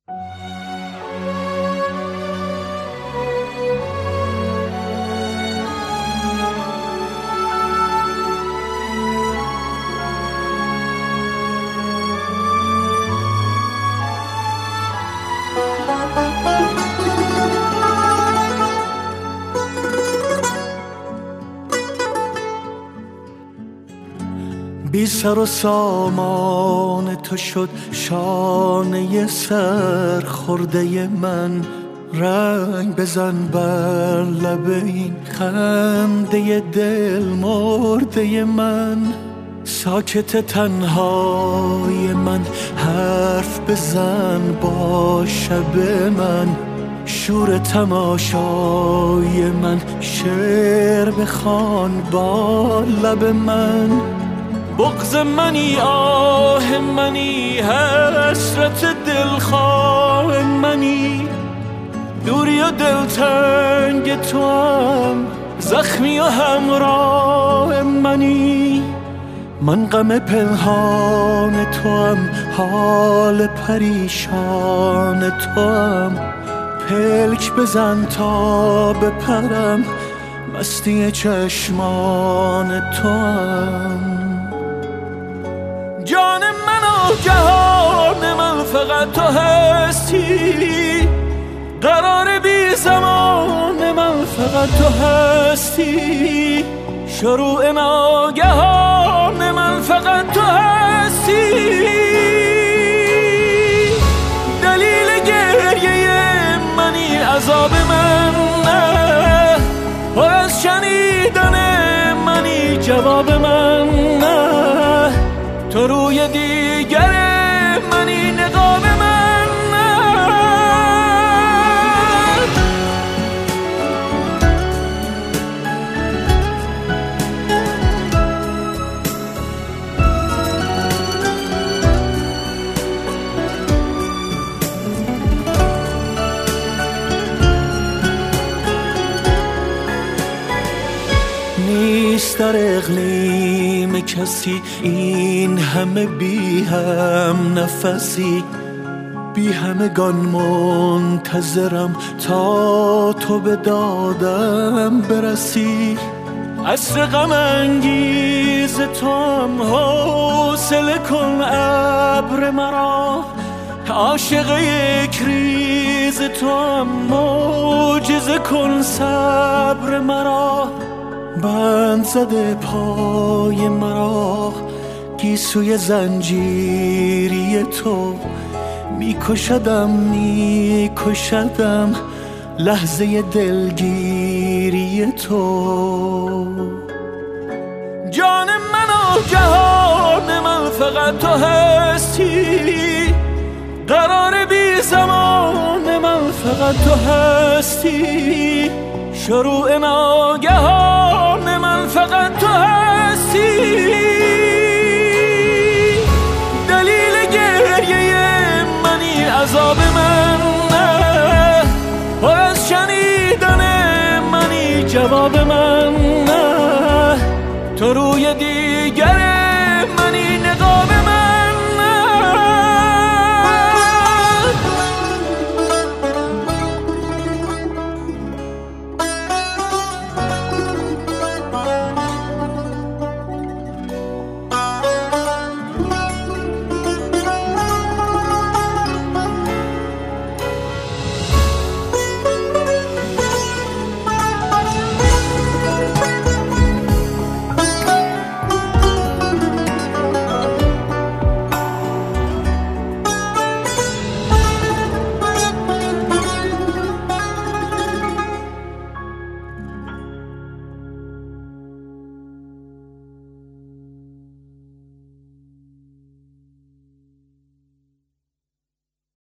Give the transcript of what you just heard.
بی سر و سامان تو شد شانه سر خورده من، رنگ بزن بر لب این خنده دل مرده من. ساکت تنهای من حرف بزن با شب من، شور تماشای من شعر بخوان با لب من. بغض منی آه منی حسرت دلخواه منی، دوری و دلتنگ تو هم زخمی و همراه منی. من غم پنهان تو هم حال پریشان تو هم، پلک بزن تا بپرم مستی چشمان تو هم. جان من و جهان من فقط تو هستی، قرار بی زمان من فقط تو هستی، شروع ناگهان من فقط تو هستی. دلیل گریه منی عذاب من نه، پر از شنیدن منی جواب من نه، تو روی دیگر منی نقاب من نه. نیست در اقلیم کسی این همه بی هم نفسی، بی همگان منتظرم تا تو به دادم برسی. عصر غم انگیز تو هم حوصله کن ابر مرا، عاشق یک ریز تو هم معجزه کن صبر مرا. بند زده پای مرا گیسوی زنجیری تو، میکشدم لحظه دلگیری تو. جان من و جهان من فقط تو هستی، قرار بی زمان من فقط تو هستی، شروع ناگهان من فقط تو هستی. دلیل گریه منی عذاب